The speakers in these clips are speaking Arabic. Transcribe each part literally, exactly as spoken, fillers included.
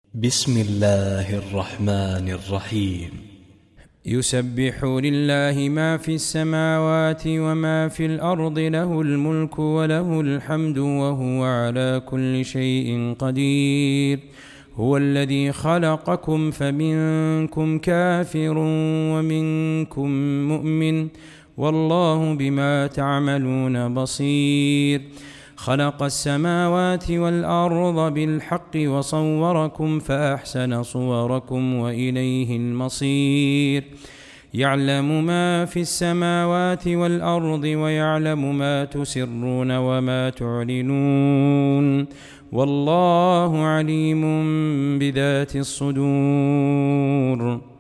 بسم الله الرحمن الرحيم. يسبح لله ما في السماوات وما في الأرض، له الملك وله الحمد وهو على كل شيء قدير. هو الذي خلقكم فمنكم كافر ومنكم مؤمن، والله بما تعملون بصير. خلق السماوات والأرض بالحق وصوركم فأحسن صوركم وإليه المصير. يعلم ما في السماوات والأرض ويعلم ما تسرون وما تعلنون، والله عليم بذات الصدور.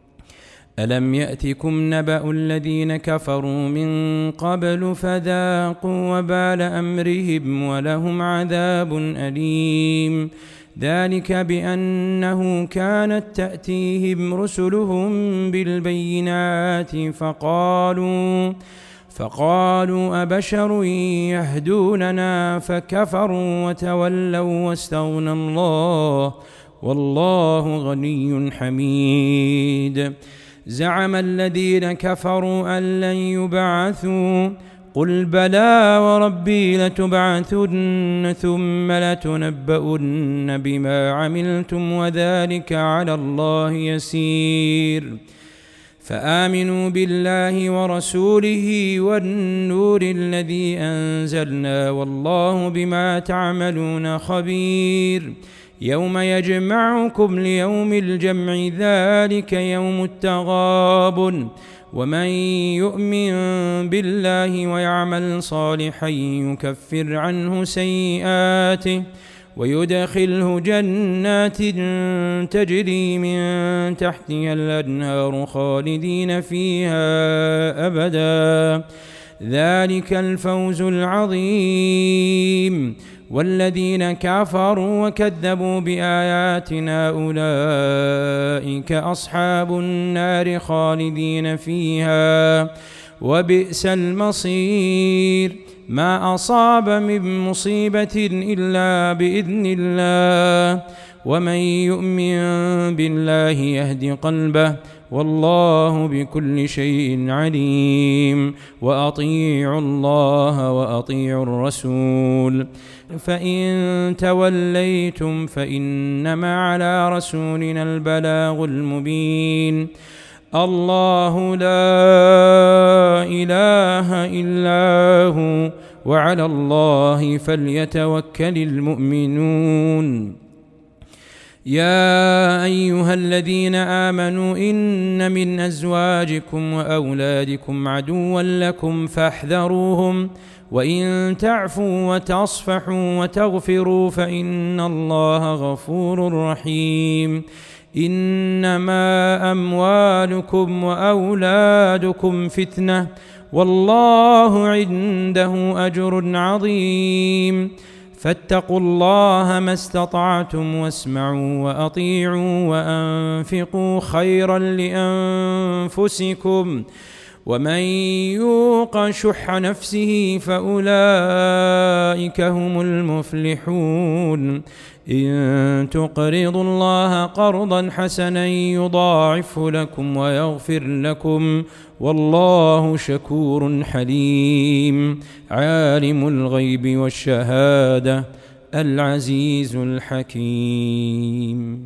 ألم يأتكم نبأ الذين كفروا من قبل فذاقوا وبال أمرهم ولهم عذاب أليم. ذلك بأنه كانت تأتيهم رسلهم بالبينات فقالوا فقالوا أبشر يهدوننا فكفروا وتولوا واستغنى الله، والله غني حميد. زعم الذين كفروا أن لن يبعثوا، قل بلى وربي لتبعثن ثم لتنبؤن بما عملتم وذلك على الله يسير. فآمنوا بالله ورسوله والنور الذي أنزلنا، والله بما تعملون خبير. يوم يجمعكم ليوم الجمع، ذلك يوم التغابن. ومن يؤمن بالله ويعمل صالحا يكفر عنه سيئاته ويدخله جنات تجري من تحتها الأنهار خالدين فيها أبدا، ذلك الفوز العظيم. والذين كفروا وكذبوا بآياتنا أولئك أصحاب النار خالدين فيها، وبئس المصير. ما أصاب من مصيبة إلا بإذن الله، ومن يؤمن بالله يهد قلبه، والله بكل شيء عليم. وأطيعوا الله وأطيعوا الرسول، فإن توليتم فإنما على رسولنا البلاغ المبين. الله لا إله إلا هو، وعلى الله فليتوكل المؤمنون. يا أيها الذين آمنوا إن من أزواجكم وأولادكم عدوا لكم فاحذروهم، وإن تعفوا وتصفحوا وتغفروا فإن الله غفور رحيم. إنما أموالكم وأولادكم فتنة، والله عنده أجر عظيم. فاتقوا الله ما استطعتم واسمعوا وأطيعوا وأنفقوا خيرا لأنفسكم، ومن يوق شح نفسه فأولئك هم المفلحون. إن تقرضوا الله قرضا حسنا يضاعفه لكم ويغفر لكم، والله شكور حليم. عالم الغيب والشهادة العزيز الحكيم.